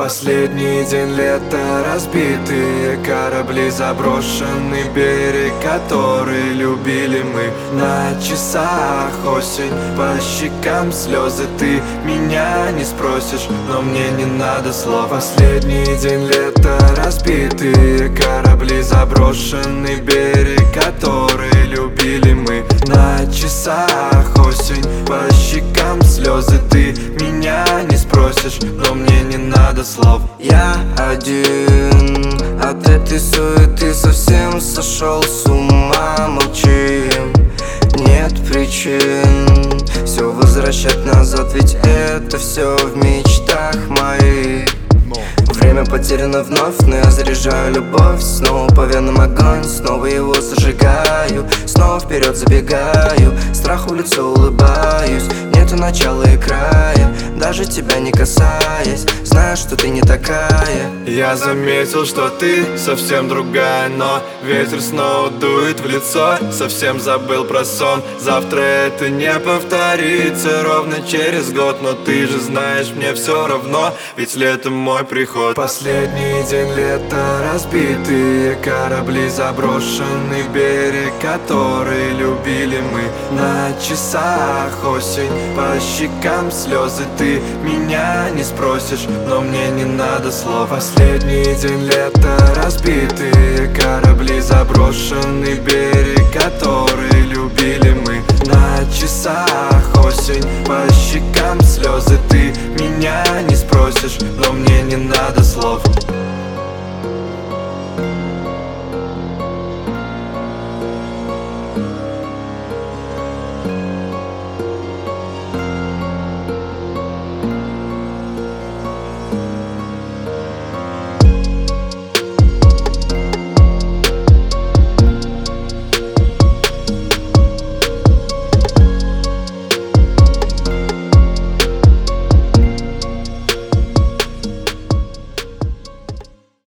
Последний день лета, разбитые корабли, заброшенный берег, который любили мы. На часах осень, по щекам слезы, ты меня не спросишь, но мне не надо слов. Последний день лета, разбитые корабли, заброшенный берег, который любили мы. На часах осень, по щекам слезы, ты меня не спросишь, но мне не надо слов. Я один от этой суеты совсем сошел с ума. Молчим, нет причин все возвращать назад, ведь это все в мечтах моих. Время потеряно вновь, но я заряжаю любовь. Снова по венам огонь, снова его зажигаю. Снова вперед забегаю, страху в лицо улыбаюсь. Нету начала и края, даже тебя не касаясь. Знаю, что ты не такая. Я заметил, что ты совсем другая, но ветер снова дует в лицо. Совсем забыл про сон, завтра это не повторится. Ровно через год, но ты же знаешь, мне все равно, ведь летом мой приход. Последний день лета, разбитые корабли, заброшенный берег, который любили мы. На часах осень, по щекам слезы, ты меня не спросишь, но мне не надо слов. Последний день лета, разбитые корабли, заброшенный берег, который любили мы. На часах осень, по щекам слезы, ты меня не спросишь, но мне не надо слов.